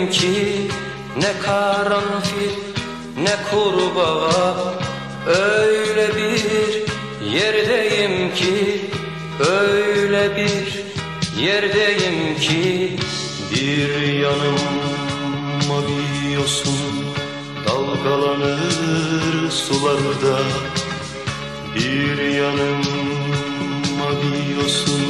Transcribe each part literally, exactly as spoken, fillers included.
yerdeyim ki ne karanfil ne kurbağa, öyle bir yerdeyim ki, öyle bir yerdeyim ki, bir yanım mavi yosun dalgalanır sularda, bir yanım mavi yosun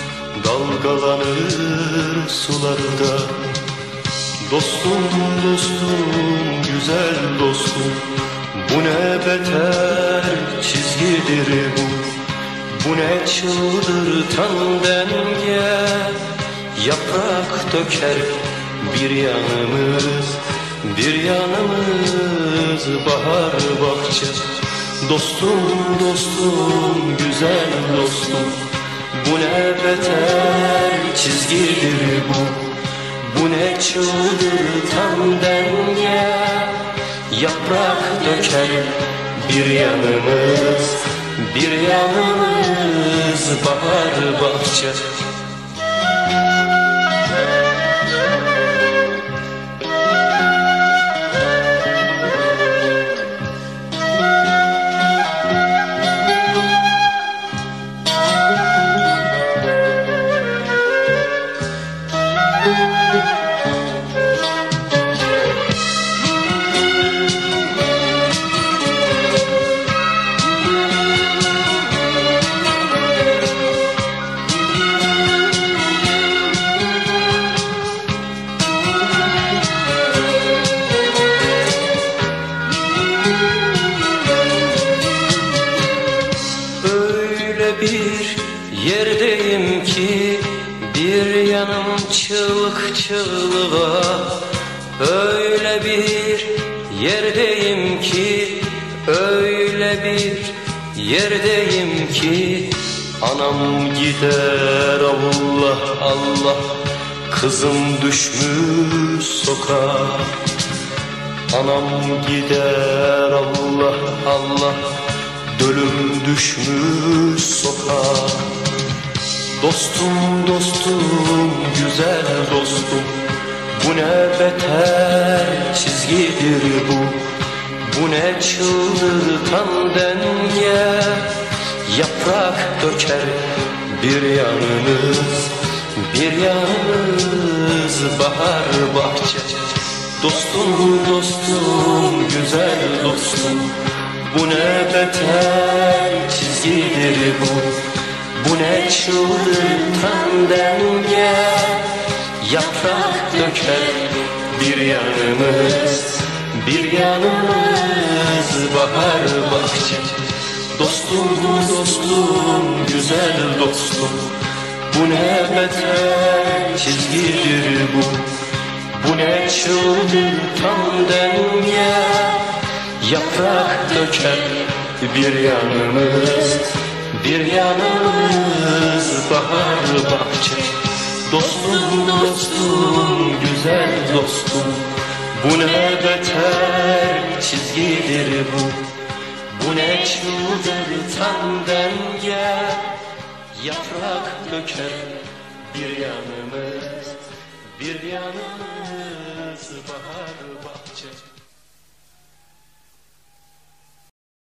dalgalanır sularda. Dostum, dostum, güzel dostum, bu ne beter çizgidir bu, bu ne çıldırtan denge. Yaprak döker bir yanımız, bir yanımız bahar bahçe. Dostum, dostum, güzel dostum, bu ne beter çizgidir bu, bu ne çıldırtan denge. Yaprak döker bir yanımız, bir yanımız bahar bahçe. Bir yerdeyim ki bir yanım çığlık çığlığa, öyle bir yerdeyim ki, öyle bir yerdeyim ki, anam gider Allah Allah, kızım düşmüş sokağa. Anam gider Allah Allah, dölüm düşmüş sokağa. Dostum, dostum, güzel dostum, bu ne beter çizgidir bu, bu ne çıldırtan denge. Yaprak döker bir yanımız, bir yanımız bahar bahçe. Dostum, dostum, güzel dostum, bu ne beter çizgidir bu, bu ne çıldırtan denge. Yaprak döker bir yanımız, bir yanımız bahar bahçe. Dostum, dostum, güzel dostum, bu ne beter çizgidir bu, bu ne çıldırtan denge. Yaprak döker bir yanımız, bir yanımız bahar bahçe. Dostum, dostum, güzel dostum, bu ne beter çizgidir bu, bu ne çıldırtan denge. Yaprak döker bir yanımız, bir yanımız bahar bahçe.